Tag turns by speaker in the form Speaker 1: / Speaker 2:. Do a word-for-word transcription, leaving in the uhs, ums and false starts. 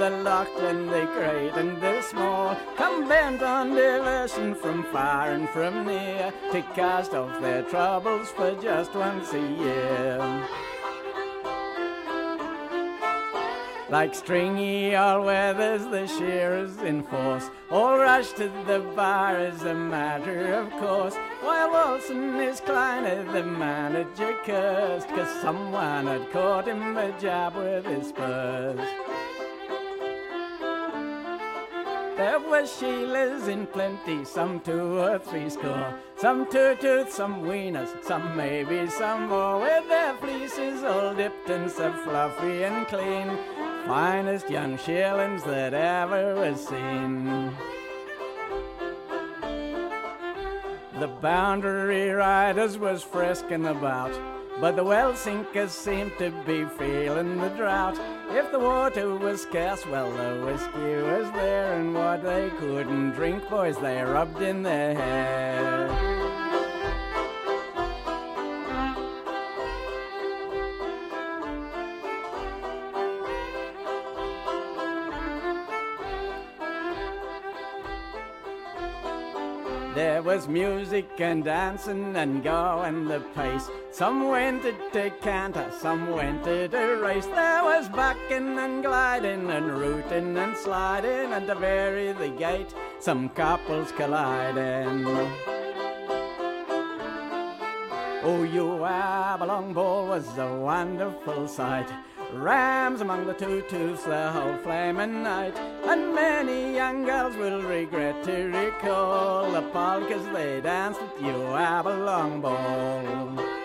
Speaker 1: the Lachlan, the great and the small, come bent on diversion from far and from near, to cast off their troubles for just once a year. Like stringy all-weathers, the shearers in force all rush to the bar as a matter of course, while Wilson is Kleiner, the manager, cursed, 'cause someone had caught him a jab with his spurs. There were Sheilas in plenty, some two or three score, some two-tooth, some wieners, some maybe some more, with their fleeces all dipped and so fluffy and clean, finest young shearlings that ever was seen. The boundary riders was frisking about, but the well sinkers seemed to be feeling the drought. If the water was scarce, well, the whiskey was there, and what they couldn't drink, boys, they rubbed in their hair. There was music and dancing and going the pace. Some went to canter, some went to race. There was bucking and gliding and rooting and sliding, and to vary the gait, some couples colliding. Oh, you Abalong Ball was a wonderful sight. Rams among the two-tooths the whole flaming night, and many young girls will regret to recall the polkas they danced with you Abalong Ball.